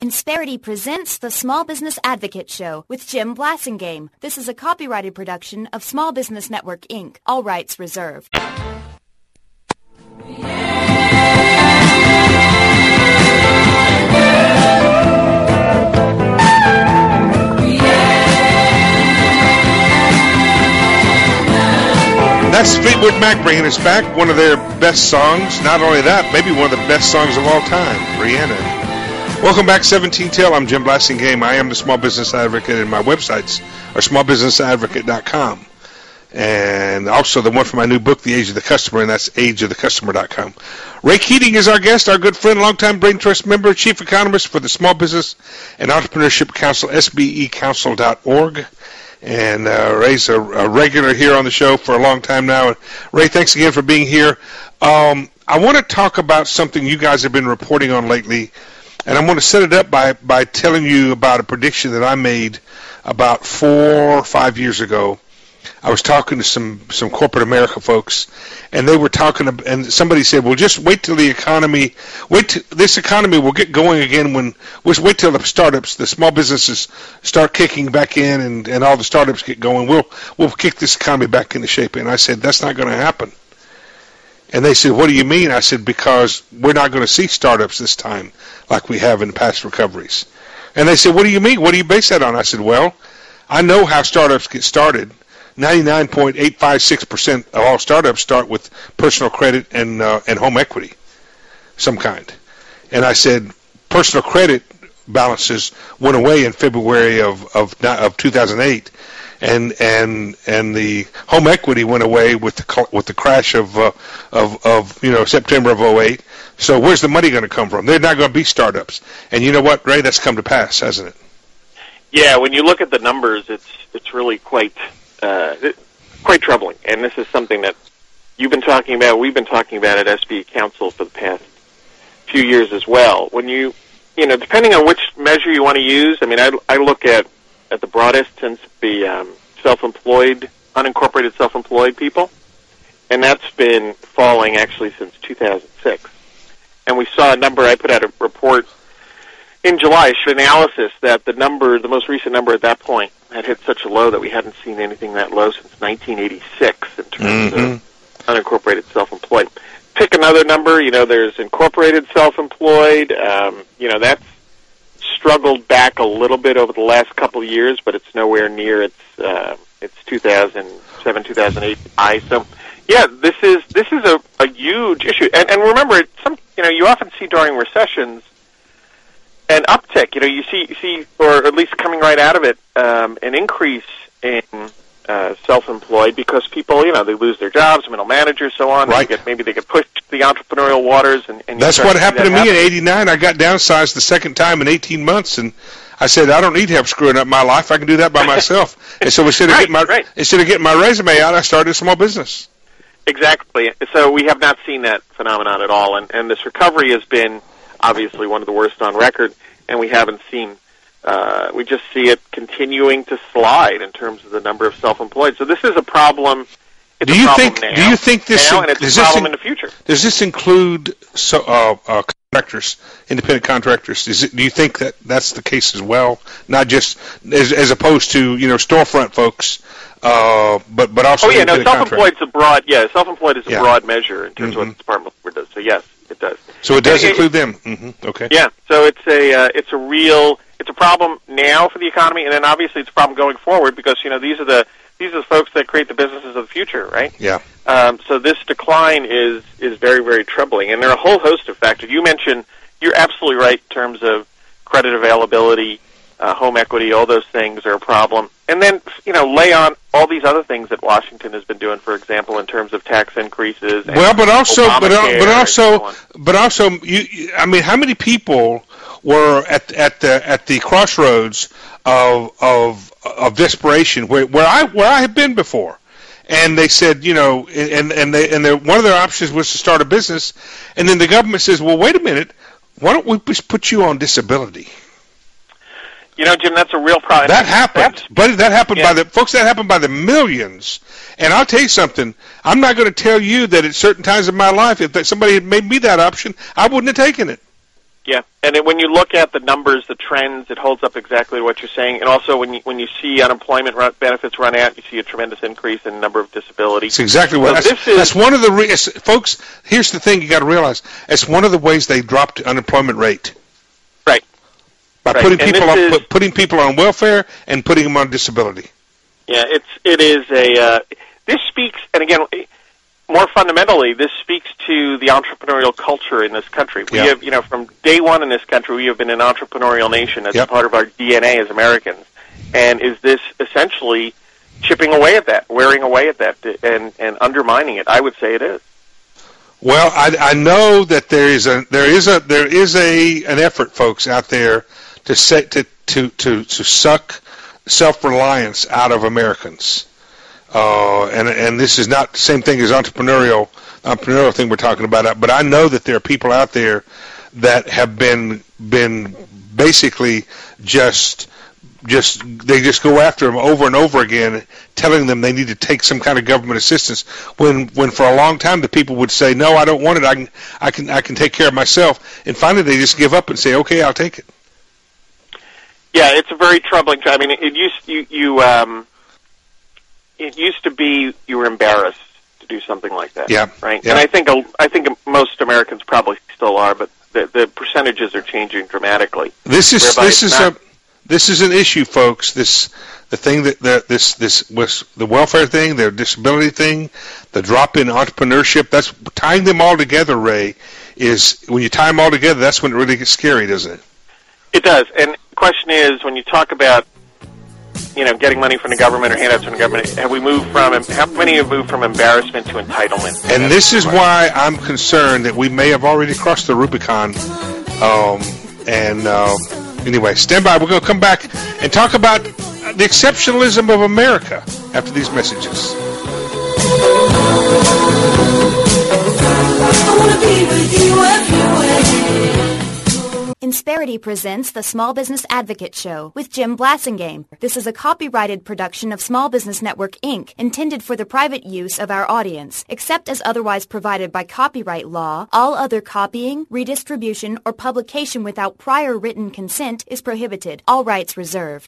Insperity presents the Small Business Advocate Show with Jim Blasingame. This is a copyrighted production of Small Business Network, Inc. All rights reserved. That's Fleetwood Mac bringing us back one of their best songs. Not only that, maybe one of the best songs of all time, Rihanna. Welcome back, 17 Till. I'm Jim Blasingame. I am the Small Business Advocate, and my websites are smallbusinessadvocate.com. And also the one for my new book, The Age of the Customer, and that's ageofthecustomer.com. Ray Keating is our guest, our good friend, longtime Brain Trust member, chief economist for the Small Business and Entrepreneurship Council, sbecouncil.org. And Ray's a regular here on the show for a long time now. Ray, thanks again for being here. I want to talk about something you guys have been reporting on lately, and I'm going to set it up by telling you about a prediction that I made about 4 or 5 years ago. I was talking to some corporate America folks, and they were talking, and somebody said, well, just wait till this economy will get going again wait till the startups, the small businesses start kicking back in and all the startups get going. We'll kick this economy back into shape. And I said, that's not going to happen. And they said, what do you mean? I said, because we're not going to see startups this time like we have in past recoveries. And they said, what do you mean? What do you base that on? I said, well, I know how startups get started. 99.856% of all startups start with personal credit and home equity, some kind. And I said, personal credit balances went away in February of 2008. And the home equity went away with the crash of September of 2008. So where's the money going to come from? They're not going to be startups. And you know what, Ray? That's come to pass, hasn't it? Yeah. When you look at the numbers, it's really quite troubling. And this is something that you've been talking about. We've been talking about at SB Council for the past few years as well. When you depending on which measure you want to use. I mean, I look at the broadest tends to be self-employed, unincorporated self-employed people, and that's been falling actually since 2006. And we saw a number, I put out a report in July, an analysis that the most recent number at that point had hit such a low that we hadn't seen anything that low since 1986 in terms of unincorporated self-employed. Pick another number, there's incorporated self-employed, that's struggled back a little bit over the last couple of years, but it's nowhere near its 2007, 2008 high. So, yeah, this is a huge issue. And remember, you often see during recessions an uptick. You see, or at least coming right out of it, an increase in self-employed because people, they lose their jobs, middle managers, so on. Right. Maybe they get pushed to the entrepreneurial waters. And that's what happened to me in '89. I got downsized the second time in 18 months, and I said, I don't need help screwing up my life. I can do that by myself. And so instead of getting my resume out, I started a small business. Exactly. So we have not seen that phenomenon at all, and this recovery has been obviously one of the worst on record, and we haven't seen. We just see it continuing to slide in terms of the number of self-employed. So this is a problem. Do you think this now, and it's a problem in the future? Does this include contractors, independent contractors? Do you think that's the case as well? Not just as opposed to storefront folks, but also. Oh yeah, no. Self-employed is a broad measure in terms of what the Department of Labor does. So yes, it does. So it does include them. Okay. Yeah. So it's a problem now for the economy, and then obviously it's a problem going forward because these are the folks that create the businesses of the future, right? Yeah. So this decline is very, very troubling, and there are a whole host of factors. You're absolutely right in terms of credit availability, home equity, all those things are a problem. And then, lay on all these other things that Washington has been doing, for example, in terms of tax increases. Well, but also, how many people were at the crossroads of desperation where I had been before, and they said, one of their options was to start a business, and then the government says, well, wait a minute, why don't we just put you on disability? Jim, that's a real problem. That happened, that happened by the millions. And I'll tell you something. I'm not going to tell you that at certain times in my life, if somebody had made me that option, I wouldn't have taken it. Yeah, and when you look at the numbers, the trends, it holds up exactly what you're saying. And also, when you see unemployment benefits run out, you see a tremendous increase in the number of disabilities. It's exactly what. So that's one of the folks. Here's the thing: you got to realize it's one of the ways they dropped the unemployment rate. Right. By putting people on welfare and putting them on disability. Yeah, it is a. This speaks, and again, more fundamentally, this speaks to the entrepreneurial culture in this country. We have, from day one in this country, we have been an entrepreneurial nation as a part of our DNA as Americans. And is this essentially chipping away at that, wearing away at that, and undermining it? I would say it is. Well, I know that there is an effort, folks, out there to suck self-reliance out of Americans. And this is not the same thing as entrepreneurial thing we're talking about, but I know that there are people out there that have been basically just go after them over and over again, telling them they need to take some kind of government assistance. When for a long time the people would say, "No, I don't want it. I can take care of myself," and finally they just give up and say, "Okay, I'll take it." Yeah, it's a very troubling. I mean, it used to be you were embarrassed to do something like that. Yeah. Right. Yeah. And I think most Americans probably still are, but the percentages are changing dramatically. This is an issue, folks. The welfare thing, the disability thing, the drop in entrepreneurship. That's tying them all together. Ray, is when you tie them all together, that's when it really gets scary, doesn't it? It does. And the question is, when you talk about getting money from the government or handouts from the government, how many have moved from embarrassment to entitlement? And this is why I'm concerned that we may have already crossed the Rubicon. Anyway, stand by. We're going to come back and talk about the exceptionalism of America after these messages. I want to be with you everywhere. Insperity presents the Small Business Advocate Show with Jim Blasingame. This is a copyrighted production of Small Business Network, Inc., intended for the private use of our audience. Except as otherwise provided by copyright law, all other copying, redistribution, or publication without prior written consent is prohibited. All rights reserved.